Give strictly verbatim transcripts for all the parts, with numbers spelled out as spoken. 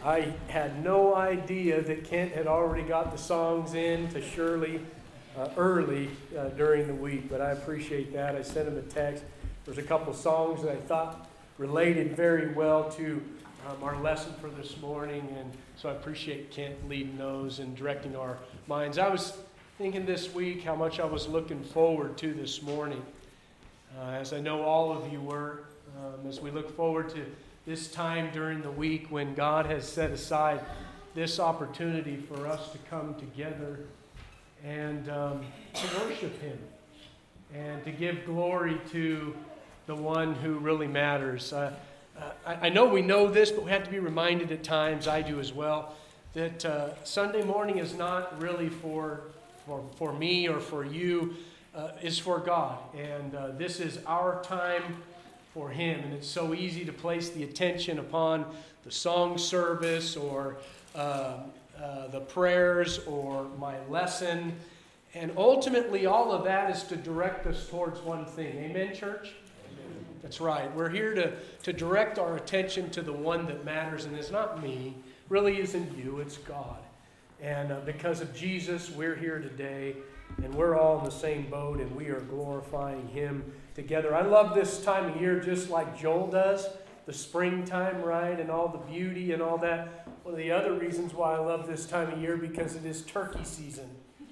I had no idea that Kent had already got the songs in to Shirley uh, early uh, during the week, but I appreciate that. I sent him a text. There's a couple songs that I thought related very well to um, our lesson for this morning, and so I appreciate Kent leading those and directing our minds. I was thinking this week how much I was looking forward to this morning, uh, as I know all of you were, um, as we look forward to this time during the week when God has set aside this opportunity for us to come together and um, to worship Him and to give glory to the one who really matters. Uh, I, I know we know this, but we have to be reminded at times, I do as well, that uh, Sunday morning is not really for, for, for me or for you, uh, it's for God. And uh, this is our time for Him. And it's so easy to place the attention upon the song service or uh, uh, the prayers or my lesson. And ultimately, all of that is to direct us towards one thing. Amen, church? Amen. That's right. We're here to, to direct our attention to the one that matters. And it's not me. Really isn't you. It's God. And uh, because of Jesus, we're here today. And we're all in the same boat. And we are glorifying Him together. I love this time of year just like Joel does, the springtime, right, and all the beauty and all that. One of the other reasons why I love this time of year because it is turkey season.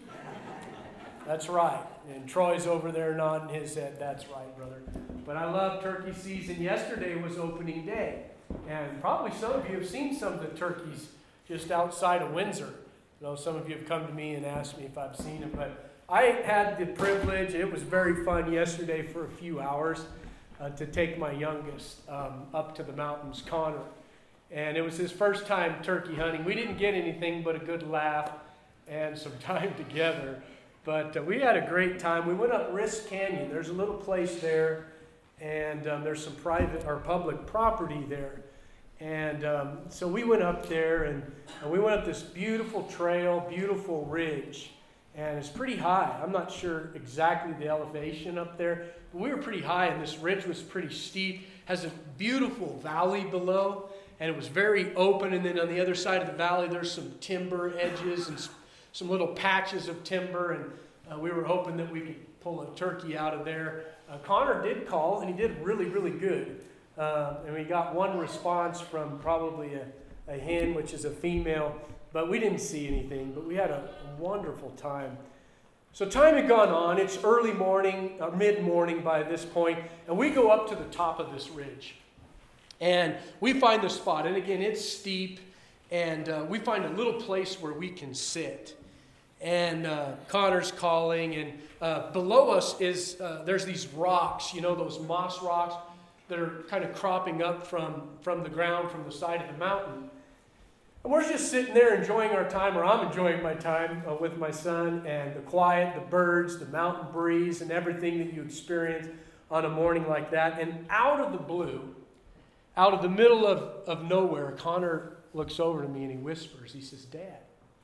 That's right. And Troy's over there nodding his head. That's right, brother. But I love turkey season. Yesterday was opening day. And probably some of you have seen some of the turkeys just outside of Windsor. You know, some of you have come to me and asked me if I've seen them, but I had the privilege, it was very fun yesterday for a few hours, uh, to take my youngest um, up to the mountains, Connor. And it was his first time turkey hunting. We didn't get anything but a good laugh and some time together. But uh, we had a great time. We went up Risk Canyon. There's a little place there, and um, there's some private or public property there. And um, so we went up there, and, and we went up this beautiful trail, beautiful ridge. And it's pretty high. I'm not sure exactly the elevation up there, but we were pretty high, and this ridge was pretty steep. Has a beautiful valley below, and it was very open. And then on the other side of the valley, there's some timber edges and some little patches of timber, and uh, we were hoping that we could pull a turkey out of there. Uh, Connor did call, and he did really, really good. Uh, and we got one response from probably a, a hen, which is a female. But we didn't see anything, but we had a wonderful time. So time had gone on. It's early morning, or mid-morning by this point, and we go up to the top of this ridge. And we find the spot, and again, it's steep, and uh, we find a little place where we can sit. And uh, Connor's calling, and uh, below us is, uh, there's these rocks, you know, those moss rocks that are kind of cropping up from, from the ground, from the side of the mountain. And we're just sitting there enjoying our time, or I'm enjoying my time uh, with my son, and the quiet, the birds, the mountain breeze, and everything that you experience on a morning like that. And out of the blue, out of the middle of, of nowhere, Connor looks over to me and he whispers, he says, "Dad,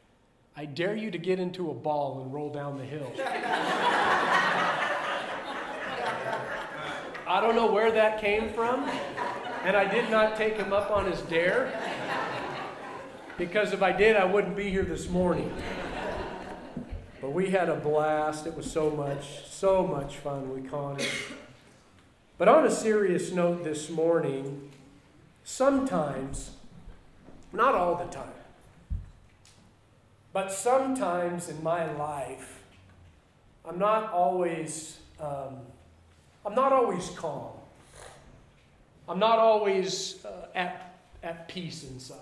I dare you to get into a ball and roll down the hill." I don't know where that came from, and I did not take him up on his dare. Because if I did, I wouldn't be here this morning. But we had a blast. It was so much, so much fun with Connor. But on a serious note this morning, sometimes, not all the time, but sometimes in my life, I'm not always, um, I'm not always calm. I'm not always uh, at, at peace inside.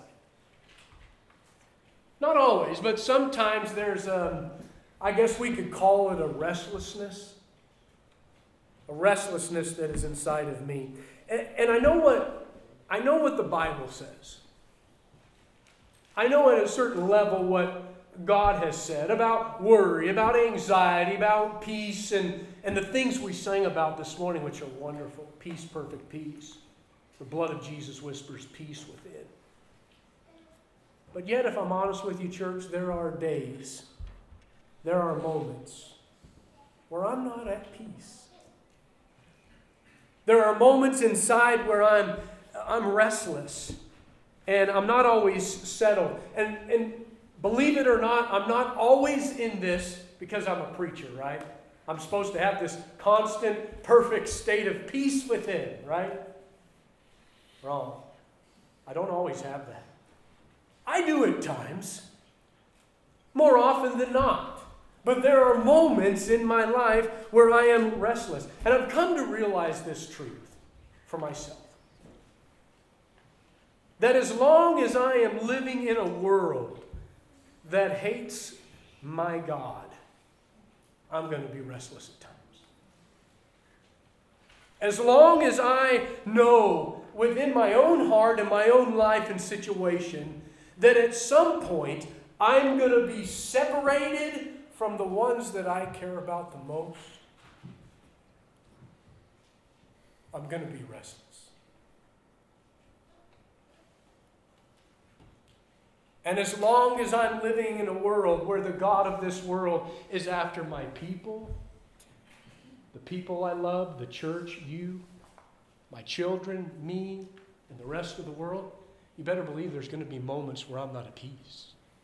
Not always, but sometimes there's, um, I guess we could call it a restlessness. A restlessness that is inside of me. And, and I know what, I know what the Bible says. I know at a certain level what God has said about worry, about anxiety, about peace, and, and the things we sang about this morning, which are wonderful. Peace, perfect peace. The blood of Jesus whispers peace within. But yet, if I'm honest with you, church, there are days, there are moments where I'm not at peace. There are moments inside where I'm, I'm restless. And I'm not always settled. And, and believe it or not, I'm not always in this because I'm a preacher, right? I'm supposed to have this constant, perfect state of peace within, right? Wrong. I don't always have that. I do at times, more often than not. But there are moments in my life where I am restless. And I've come to realize this truth for myself. That as long as I am living in a world that hates my God, I'm going to be restless at times. As long as I know within my own heart and my own life and situation that at some point I'm going to be separated from the ones that I care about the most, I'm going to be restless. And as long as I'm living in a world where the God of this world is after my people, the people I love, the church, you, my children, me, and the rest of the world, you better believe there's going to be moments where I'm not at peace.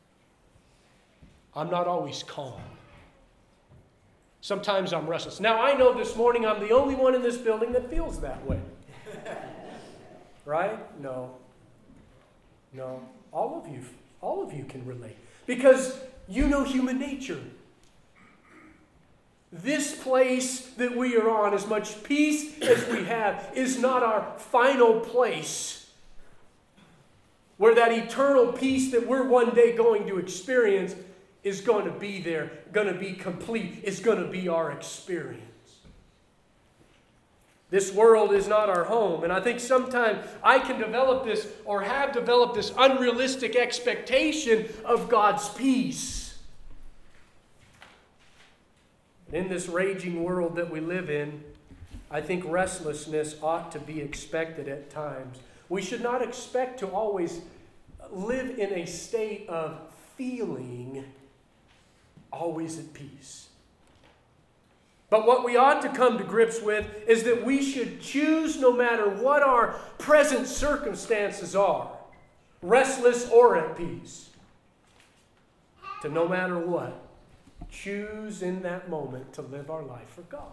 I'm not always calm. Sometimes I'm restless. Now, I know this morning I'm the only one in this building that feels that way. Right? No. No. All of you, all of you can relate. Because you know human nature. This place that we are on, as much peace as we have, is not our final place. Where that eternal peace that we're one day going to experience is going to be there, going to be complete, is going to be our experience. This world is not our home. And I think sometimes I can develop this or have developed this unrealistic expectation of God's peace. In this raging world that we live in, I think restlessness ought to be expected at times. We should not expect to always live in a state of feeling always at peace. But what we ought to come to grips with is that we should choose, no matter what our present circumstances are, restless or at peace, to no matter what, choose in that moment to live our life for God.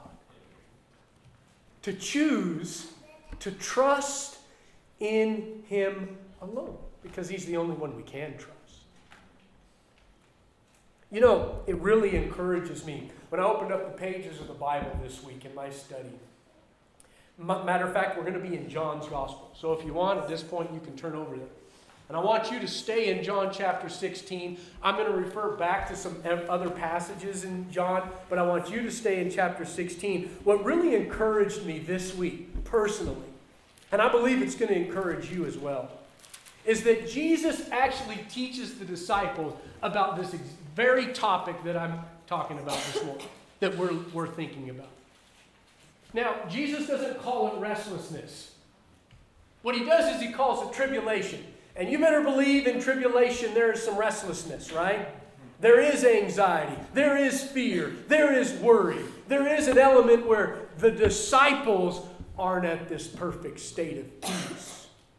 To choose to trust in Him alone, because He's the only one we can trust. You know, it really encourages me when I opened up the pages of the Bible this week in my study. Matter of fact, we're going to be in John's Gospel. So if you want, at this point, you can turn over there. And I want you to stay in John chapter sixteen. I'm going to refer back to some other passages in John, but I want you to stay in chapter sixteen. What really encouraged me this week, personally, and I believe it's going to encourage you as well, is that Jesus actually teaches the disciples about this very topic that I'm talking about this morning, that we're, we're thinking about. Now, Jesus doesn't call it restlessness. What He does is He calls it tribulation. And you better believe in tribulation there is some restlessness, right? There is anxiety. There is fear. There is worry. There is an element where the disciples aren't at this perfect state of peace.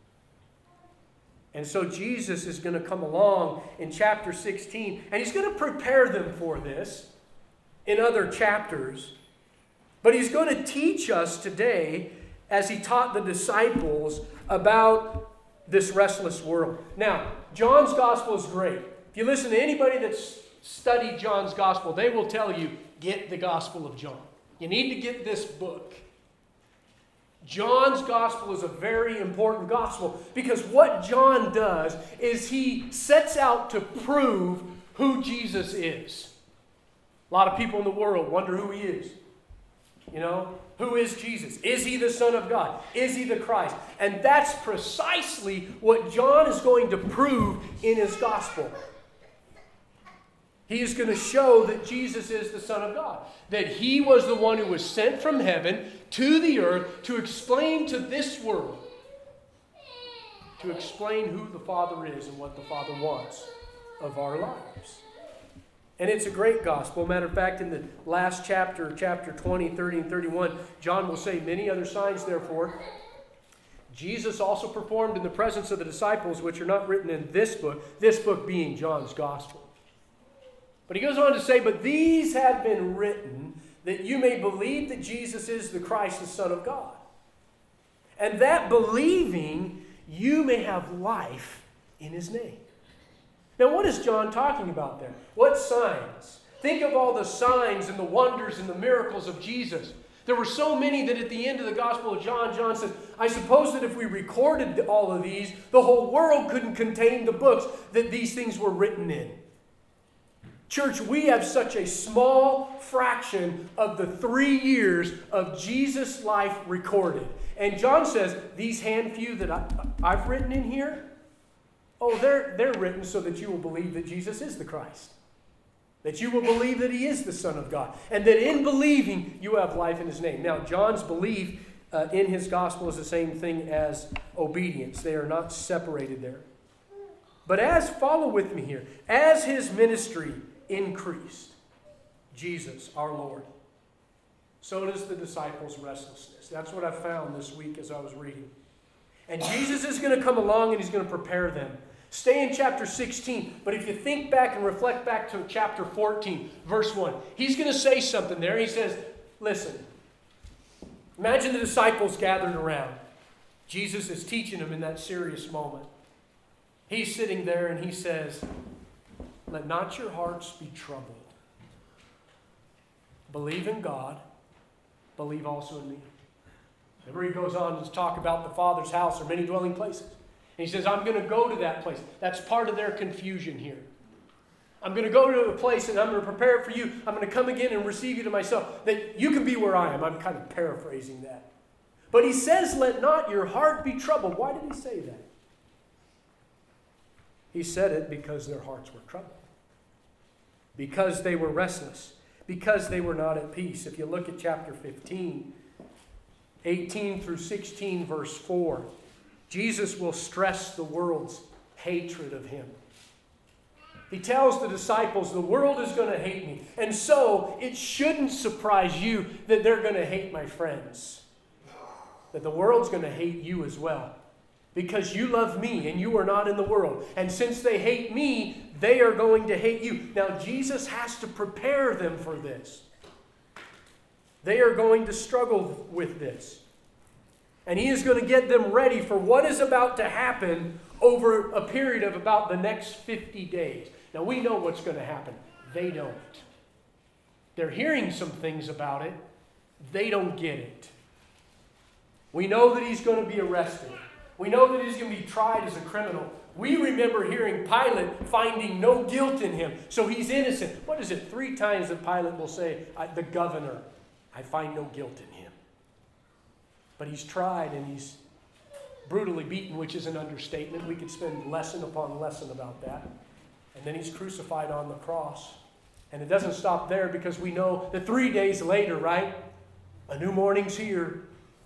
And so Jesus is going to come along in chapter sixteen, and He's going to prepare them for this in other chapters. But He's going to teach us today, as He taught the disciples, about this restless world. Now, John's Gospel is great. If you listen to anybody that's studied John's Gospel, they will tell you, get the Gospel of John. You need to get this book. John's Gospel is a very important Gospel because what John does is he sets out to prove who Jesus is. A lot of people in the world wonder who He is. You know, who is Jesus? Is He the Son of God? Is He the Christ? And that's precisely what John is going to prove in his Gospel. He is going to show that Jesus is the Son of God. That He was the one who was sent from heaven to the earth to explain to this world, to explain who the Father is and what the Father wants of our lives. And it's a great gospel. Matter of fact, in the last chapter, chapter twenty, thirty, and thirty-one, John will say, many other signs, therefore, Jesus also performed in the presence of the disciples, which are not written in this book, this book being John's Gospel. But he goes on to say, but these have been written that you may believe that Jesus is the Christ, the Son of God. And that believing, you may have life in his name. Now, what is John talking about there? What signs? Think of all the signs and the wonders and the miracles of Jesus. There were so many that at the end of the Gospel of John, John says, I suppose that if we recorded all of these, the whole world couldn't contain the books that these things were written in. Church, we have such a small fraction of the three years of Jesus' life recorded. And John says, these hand few that I, I've written in here, oh, they're, they're written so that you will believe that Jesus is the Christ. That you will believe that he is the Son of God. And that in believing, you have life in his name. Now, John's belief uh, in his gospel is the same thing as obedience. They are not separated there. But as, follow with me here, as his ministry increased, Jesus, our Lord, so does the disciples' restlessness. That's what I found this week as I was reading. And Jesus is going to come along and he's going to prepare them. Stay in chapter sixteen, but if you think back and reflect back to chapter fourteen, verse one, he's going to say something there. He says, listen, imagine the disciples gathered around. Jesus is teaching them in that serious moment. He's sitting there and he says, let not your hearts be troubled. Believe in God. Believe also in me. Remember, he goes on to talk about the Father's house or many dwelling places. And he says, I'm going to go to that place. That's part of their confusion here. I'm going to go to a place and I'm going to prepare it for you. I'm going to come again and receive you to myself. That you can be where I am. I'm kind of paraphrasing that. But he says, let not your heart be troubled. Why did he say that? He said it because their hearts were troubled. Because they were restless. Because they were not at peace. If you look at chapter fifteen, eighteen through sixteen, verse four, Jesus will stress the world's hatred of him. He tells the disciples, the world is going to hate me. And so it shouldn't surprise you that they're going to hate my friends. That the world's going to hate you as well. Because you love me and you are not in the world. And since they hate me, they are going to hate you. Now, Jesus has to prepare them for this. They are going to struggle with this. And he is going to get them ready for what is about to happen over a period of about the next fifty days. Now, we know what's going to happen. They don't. They're hearing some things about it. They don't get it. We know that he's going to be arrested. We know that he's going to be tried as a criminal. We remember hearing Pilate finding no guilt in him. So he's innocent. What is it? Three times that Pilate will say, the governor, I find no guilt in him. But he's tried and he's brutally beaten, which is an understatement. We could spend lesson upon lesson about that. And then he's crucified on the cross. And it doesn't stop there because we know that three days later, right? A new morning's here.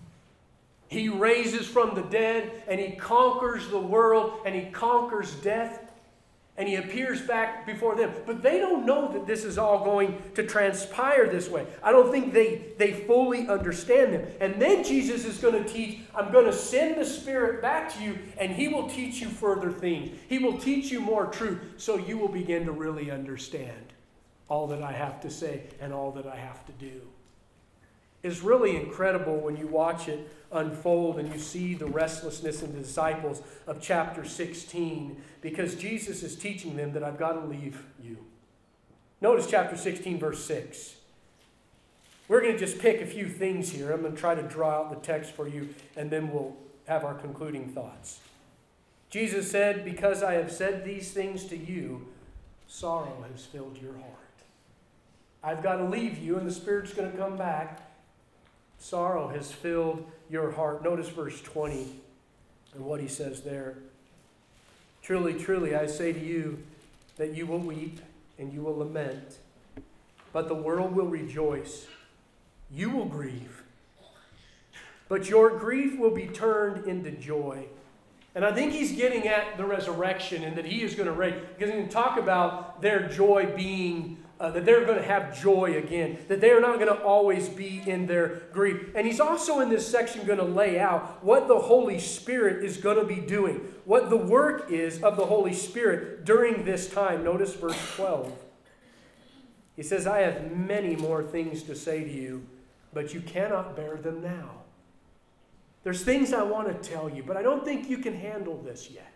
He raises from the dead and he conquers the world and he conquers death and he appears back before them. But they don't know that this is all going to transpire this way. I don't think they, they fully understand them. And then Jesus is going to teach, I'm going to send the Spirit back to you and he will teach you further things. He will teach you more truth so you will begin to really understand all that I have to say and all that I have to do. It's really incredible when you watch it unfold and you see the restlessness in the disciples of chapter sixteen, because Jesus is teaching them that I've got to leave you. Notice chapter sixteen, verse six. We're going to just pick a few things here. I'm going to try to draw out the text for you, and then we'll have our concluding thoughts. Jesus said, because I have said these things to you, sorrow has filled your heart. I've got to leave you, and the Spirit's going to come back. Sorrow has filled your heart. Notice verse twenty and what he says there. Truly, truly, I say to you that you will weep and you will lament, but the world will rejoice. You will grieve, but your grief will be turned into joy. And I think he's getting at the resurrection and that he is going to raise, because he's going to talk about their joy being uh, that they're going to have joy again, that they are not going to always be in their grief. And he's also in this section going to lay out what the Holy Spirit is going to be doing, what the work is of the Holy Spirit during this time. Notice verse twelve. He says, I have many more things to say to you, but you cannot bear them now. There's things I want to tell you, but I don't think you can handle this yet.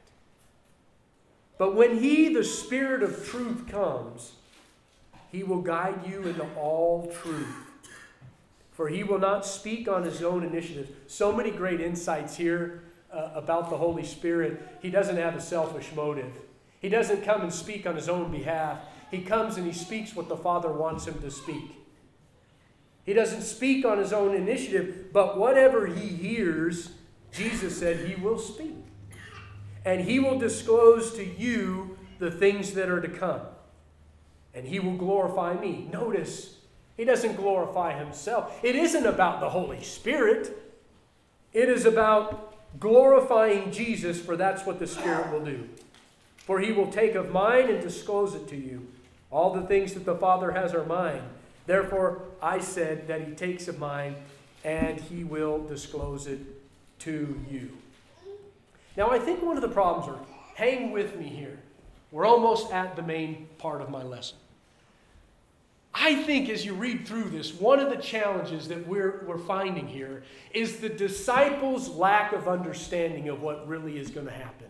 But when He, the Spirit of truth, comes, He will guide you into all truth. For He will not speak on His own initiative. So many great insights here uh, about the Holy Spirit. He doesn't have a selfish motive. He doesn't come and speak on His own behalf. He comes and He speaks what the Father wants Him to speak. He doesn't speak on His own initiative, but whatever He hears, Jesus said He will speak. And He will disclose to you the things that are to come. And He will glorify me. Notice, He doesn't glorify Himself. It isn't about the Holy Spirit. It is about glorifying Jesus, for that's what the Spirit will do. For He will take of mine and disclose it to you. All the things that the Father has are mine. Therefore, I said that He takes of mine and He will disclose it to you. Now, I think one of the problems are, hang with me here. We're almost at the main part of my lesson. I think as you read through this, one of the challenges that we're, we're finding here is the disciples' lack of understanding of what really is going to happen.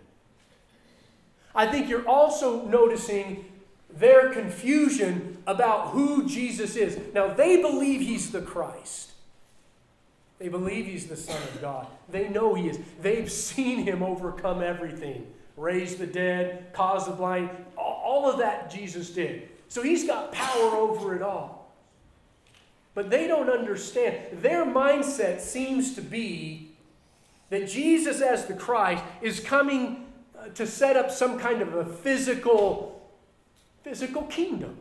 I think you're also noticing their confusion about who Jesus is. Now, they believe He's the Christ. They believe He's the Son of God. They know He is. They've seen Him overcome everything. Raise the dead, cause the blind. All of that Jesus did. So He's got power over it all. But they don't understand. Their mindset seems to be that Jesus as the Christ is coming to set up some kind of a physical Physical kingdom.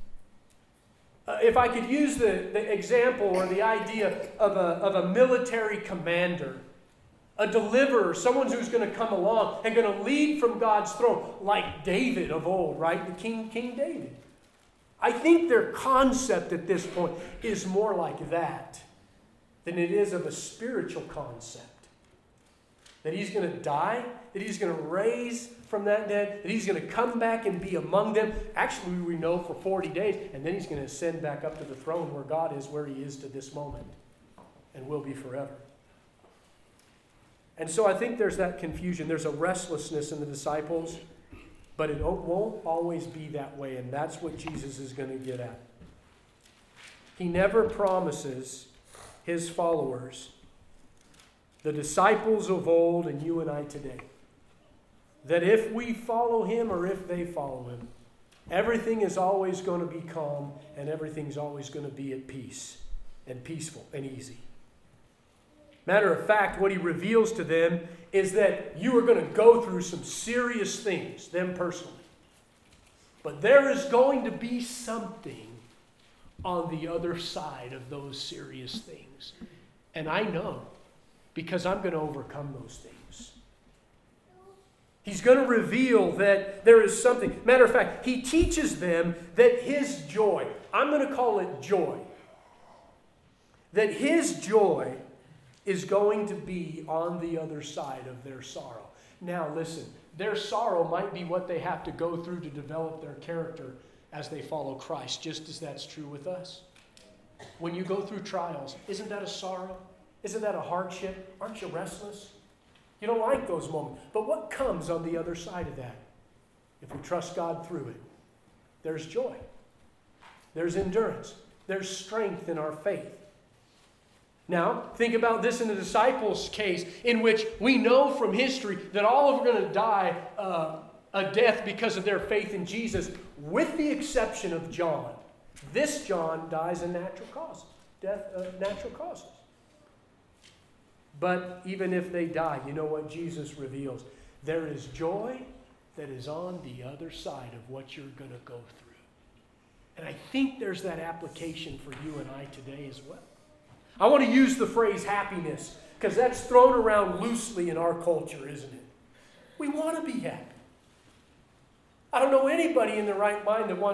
Uh, if I could use the, the example or the idea of a, of a military commander, a deliverer, someone who's going to come along and going to lead from God's throne, like David of old, right? The King, King David. I think their concept at this point is more like that than it is of a spiritual concept. That He's going to die, that He's going to raise from that dead, that He's going to come back and be among them. Actually, we know for forty days, and then He's going to ascend back up to the throne where God is, where He is to this moment, and will be forever. And so I think there's that confusion. There's a restlessness in the disciples, but it won't always be that way, and that's what Jesus is going to get at. He never promises His followers, the disciples of old and you and I today, that if we follow Him or if they follow Him, everything is always going to be calm and everything's always going to be at peace and peaceful and easy. Matter of fact, what He reveals to them is that you are going to go through some serious things, them personally. But there is going to be something on the other side of those serious things. And I know, because I'm going to overcome those things. He's going to reveal that there is something. Matter of fact, He teaches them that His joy, I'm going to call it joy, that His joy is going to be on the other side of their sorrow. Now listen, their sorrow might be what they have to go through to develop their character as they follow Christ, just as that's true with us. When you go through trials, isn't that a sorrow? Isn't that a hardship? Aren't you restless? You don't like those moments. But what comes on the other side of that? If we trust God through it, there's joy. There's endurance. There's strength in our faith. Now, think about this in the disciples' case, in which we know from history that all of them are going to die uh, a death because of their faith in Jesus, with the exception of John. This John dies in natural causes, death, uh, natural causes. But even if they die, you know what Jesus reveals? There is joy that is on the other side of what you're going to go through. And I think there's that application for you and I today as well. I want to use the phrase happiness because that's thrown around loosely in our culture, isn't it? We want to be happy. I don't know anybody in their right mind that wants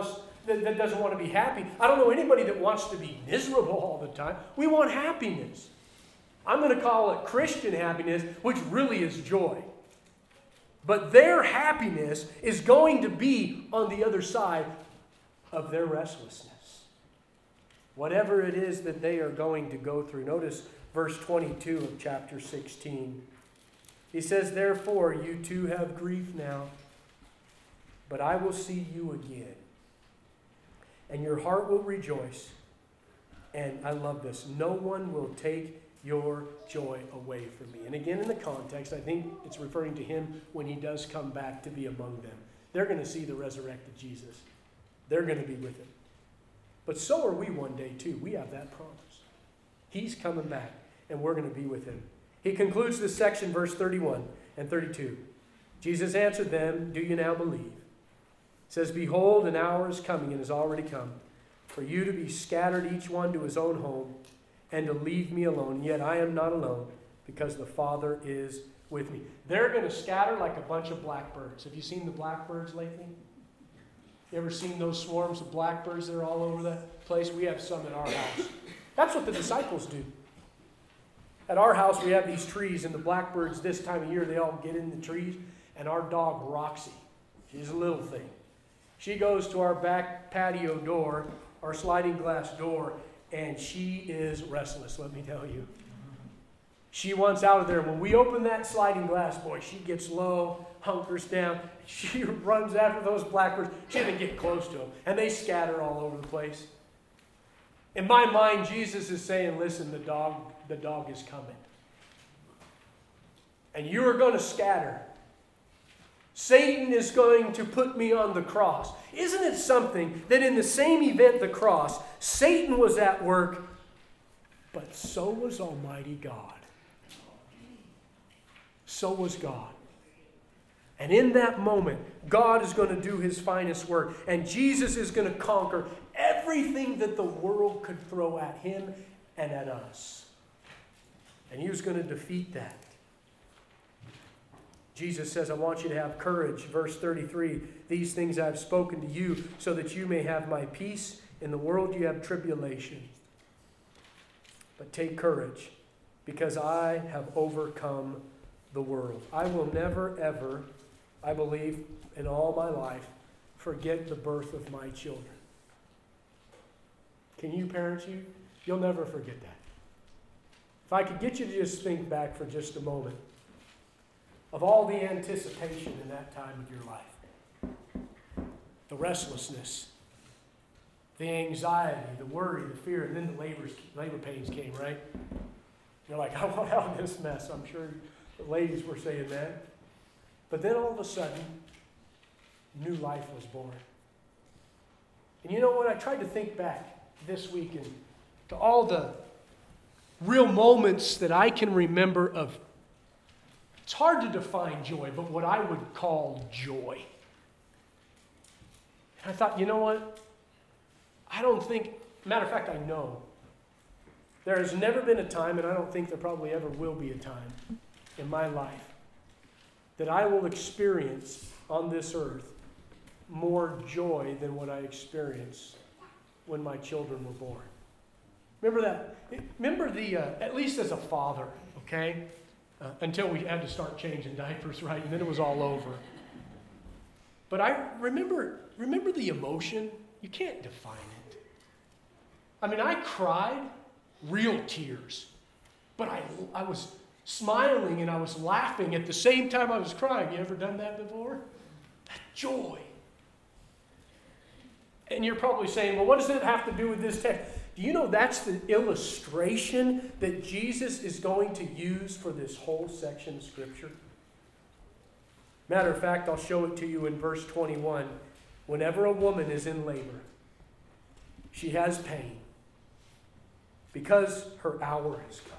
that, that doesn't want to be happy. I don't know anybody that wants to be miserable all the time. We want happiness. I'm going to call it Christian happiness, which really is joy. But their happiness is going to be on the other side of their restlessness. Whatever it is that they are going to go through. Notice verse twenty-two of chapter sixteen. He says, therefore, you too have grief now, but I will see you again. And your heart will rejoice. And I love this. No one will take your joy away from me. And again, in the context, I think it's referring to him when he does come back to be among them. They're going to see the resurrected Jesus. They're going to be with him. But so are we one day too. We have that promise. He's coming back, and we're going to be with him. He concludes this section, verse thirty-one and thirty-two. Jesus answered them, do you now believe? It says, behold, an hour is coming and has already come, for you to be scattered each one to his own home, and to leave me alone. Yet I am not alone, because the Father is with me. They're going to scatter like a bunch of blackbirds. Have you seen the blackbirds lately? You ever seen those swarms of blackbirds that are all over the place? We have some at our house. That's what the disciples do. At our house, we have these trees, and the blackbirds this time of year, they all get in the trees, and our dog, Roxy, she's a little thing. She goes to our back patio door, our sliding glass door, and she is restless, let me tell you. She wants out of there. When we open that sliding glass, boy, she gets low, hunkers down. She runs after those blackbirds. She doesn't get close to them, and they scatter all over the place. In my mind, Jesus is saying, listen, the dog, the dog is coming. And you are going to scatter. Satan is going to put me on the cross. Isn't it something that in the same event, the cross, Satan was at work, but so was Almighty God. So was God. And in that moment, God is going to do his finest work. And Jesus is going to conquer everything that the world could throw at him and at us. And he was going to defeat that. Jesus says, I want you to have courage. Verse thirty-three, these things I have spoken to you so that you may have my peace. In the world you have tribulation. But take courage, because I have overcome the world. I will never, ever, I believe, in all my life, forget the birth of my children. Can you, parents, you? You'll never forget that. If I could get you to just think back for just a moment of all the anticipation in that time of your life. The restlessness, the anxiety, the worry, the fear, and then the labor, labor pains came, right? You're like, I want out of this mess. I'm sure the ladies were saying that. But then all of a sudden, new life was born. And you know what? I tried to think back this week and to all the real moments that I can remember of, it's hard to define joy, but what I would call joy. And I thought, you know what? I don't think, matter of fact, I know. There has never been a time, and I don't think there probably ever will be a time in my life, that I will experience on this earth more joy than what I experienced when my children were born. Remember that? Remember the, uh, at least as a father, okay? Uh, until we had to start changing diapers, right? And then it was all over. But I remember, remember the emotion? You can't define it. I mean, I cried real tears, but I, I was smiling and I was laughing at the same time I was crying. You ever done that before? That joy. And you're probably saying, well, what does it have to do with this text? Do you know that's the illustration that Jesus is going to use for this whole section of Scripture? Matter of fact, I'll show it to you in verse twenty-one. Whenever a woman is in labor, she has pain because her hour has come.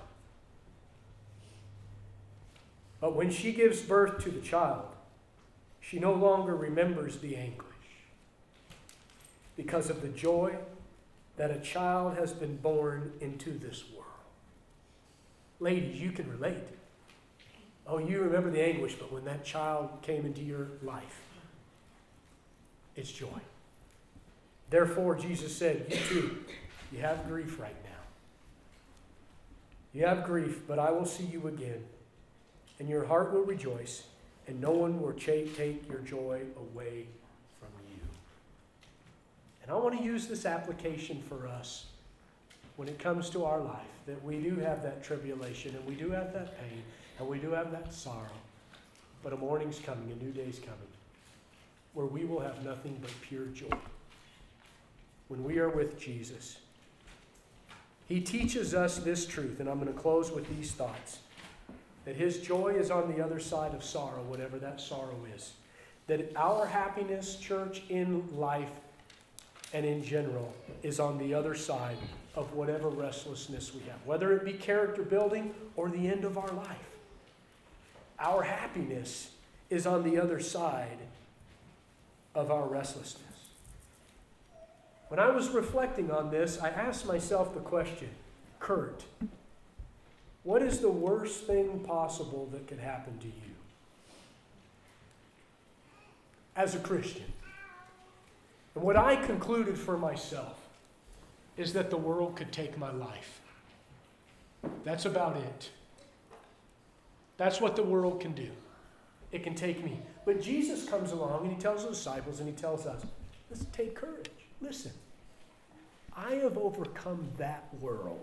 But when she gives birth to the child, she no longer remembers the anguish because of the joy that a child has been born into this world. Ladies, you can relate. Oh, you remember the anguish, but when that child came into your life, it's joy. Therefore, Jesus said, you too, you have grief right now. You have grief, but I will see you again, and your heart will rejoice, and no one will take your joy away from you. And I want to use this application for us when it comes to our life, that we do have that tribulation, and we do have that pain, and we do have that sorrow. But a morning's coming, a new day's coming, where we will have nothing but pure joy. When we are with Jesus. He teaches us this truth, and I'm going to close with these thoughts. That his joy is on the other side of sorrow, whatever that sorrow is. That our happiness, church, in life and in general, is on the other side of whatever restlessness we have. Whether it be character building or the end of our life. Our happiness is on the other side of our restlessness. When I was reflecting on this, I asked myself the question, Kurt, what is the worst thing possible that could happen to you as a Christian? And what I concluded for myself is that the world could take my life. That's about it. That's what the world can do. It can take me. But Jesus comes along and he tells the disciples and he tells us, let's take courage. Listen, I have overcome that world.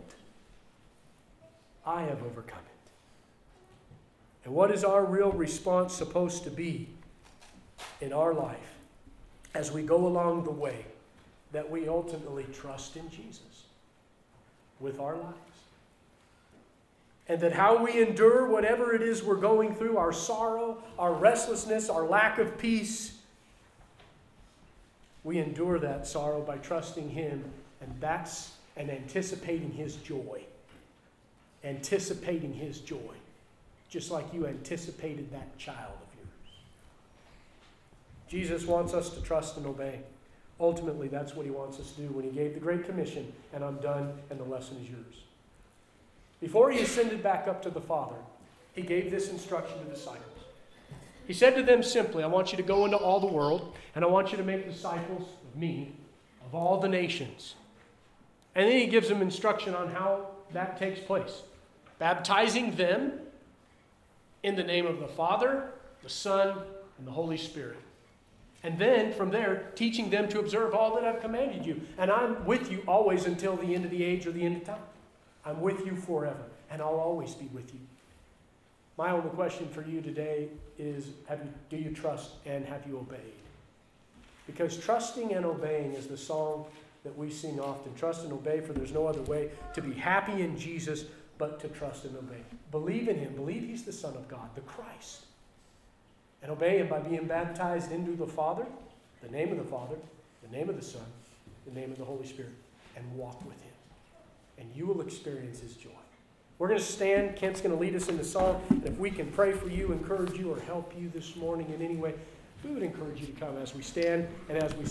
I have overcome it. And what is our real response supposed to be in our life as we go along the way that we ultimately trust in Jesus with our lives? And that how we endure whatever it is we're going through, our sorrow, our restlessness, our lack of peace, we endure that sorrow by trusting him, and that's and anticipating his joy. Anticipating his joy. Just like you anticipated that child of yours. Jesus wants us to trust and obey. Ultimately, that's what he wants us to do when he gave the Great Commission, and I'm done, and the lesson is yours. Before he ascended back up to the Father, he gave this instruction to the disciples. He said to them simply, I want you to go into all the world, and I want you to make disciples of me, of all the nations. And then he gives them instruction on how that takes place. Baptizing them in the name of the Father, the Son, and the Holy Spirit. And then, from there, teaching them to observe all that I've commanded you. And I'm with you always until the end of the age or the end of time. I'm with you forever, and I'll always be with you. My only question for you today is, have you, do you trust and have you obeyed? Because trusting and obeying is the song that we sing often. Trust and obey, for there's no other way to be happy in Jesus but to trust and obey. Believe in him. Believe he's the Son of God, the Christ. And obey him by being baptized into the Father, the name of the Father, the name of the Son, the name of the Holy Spirit, and walk with him. And you will experience his joy. We're going to stand. Kent's going to lead us in the song. And if we can pray for you, encourage you, or help you this morning in any way, we would encourage you to come as we stand and as we